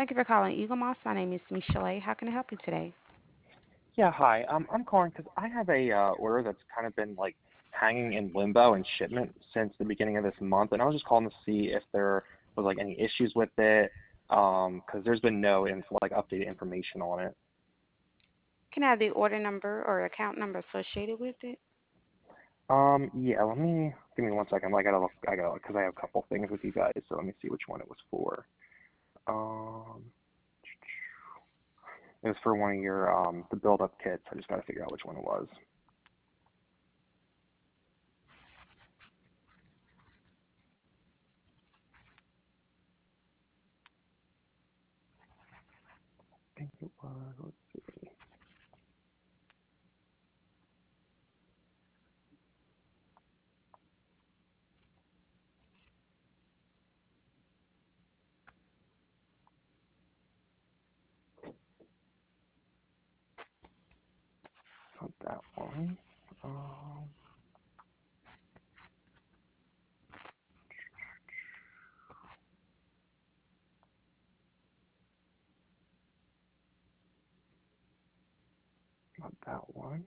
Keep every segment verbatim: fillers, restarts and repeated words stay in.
Thank you for calling Eagle Moss. My name is Michelle. How can I help you today? Yeah, hi. Um, I'm calling because I have a uh, order that's kind of been like hanging in limbo in shipment since the beginning of this month, and I was just calling to see if there was like any issues with it, um, because there's been no info, like updated information on it. Can I have the order number or account number associated with it? Um, yeah, let me give me one second. I gotta look. I gotta because I have a couple things with you guys, so let me see which one it was for. Um, it was for one of your um the build up kits. I just gotta figure out which one it was. I think it was. Let's see. Not that one. Um. Not that one.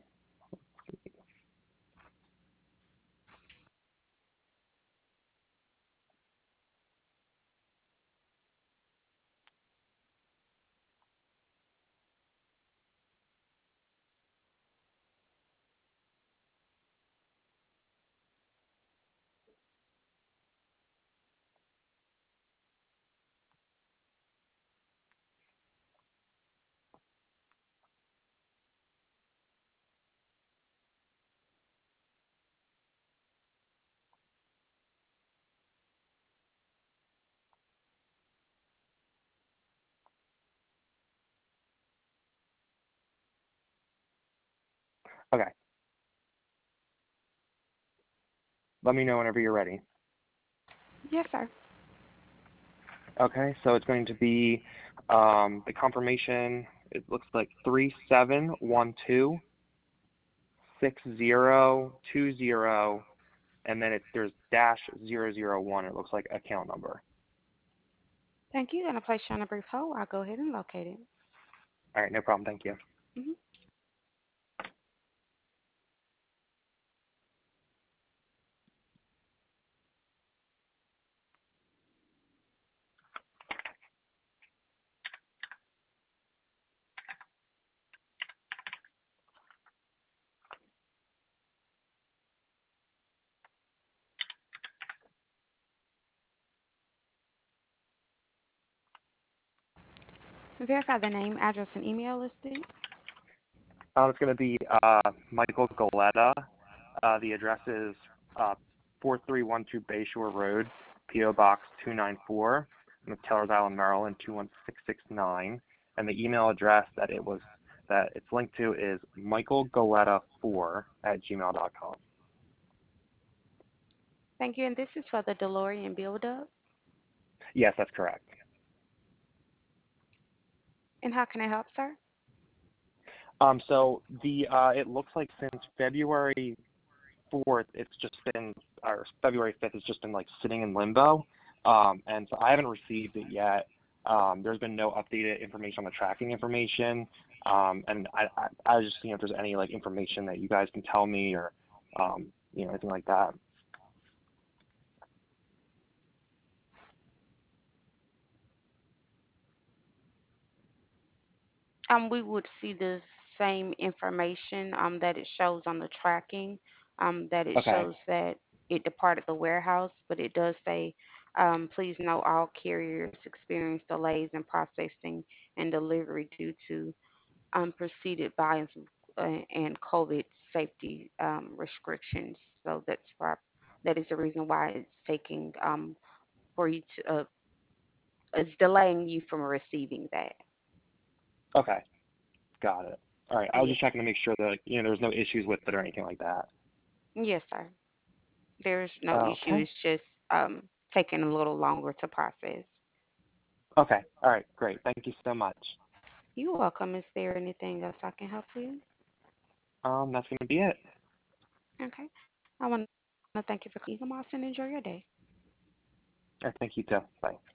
Okay. Let me know whenever you're ready. Yes, sir. Okay, so it's going to be um, the confirmation. It looks like three seven one two six zero two zero, and then it, there's dash zero zero one. It looks like account number. Thank you. Gonna place you on a brief hold. I'll go ahead and locate it. All right, no problem. Thank you. hmm Verify the name, address, and email listed. Um, it's going to be uh, Michael Galetta. Uh, the address is uh, four three one two Bayshore Road, P O Box two nine four, Taylor's Island, Maryland two one six six nine. And the email address that it was that it's linked to is michael galetta four at gmail dot com. Thank you. And this is for the DeLorean build-up. Yes, that's correct. And how can I help, sir? Um, so the uh, it looks like since February fourth, it's just been, or February fifth, it's just been like sitting in limbo. Um, and so I haven't received it yet. Um, there's been no updated information on the tracking information. Um, and I, I, I was just seeing if there's any like information that you guys can tell me or, um, you know, anything like that. Um, we would see the same information um, that it shows on the tracking, um, that it Okay. shows that it departed the warehouse, but it does say, um, please note all carriers experience delays in processing and delivery due to unprecedented volumes uh, and COVID safety um, restrictions. So that's why that is the reason why it's taking um, for you to uh, it's delaying you from receiving that. Okay. Got it. All right. I was Yes, just checking to make sure that, you know, there's no issues with it or anything like that. yes, sir. There's no issue. Okay. It's just um, taking a little longer to process. Okay. All right. Great. Thank you so much. You're welcome. Is there anything else I can help you? Um, that's going to be it. Okay. I want to thank you for Eagle Moss and enjoy your day. All right, thank you too. Bye.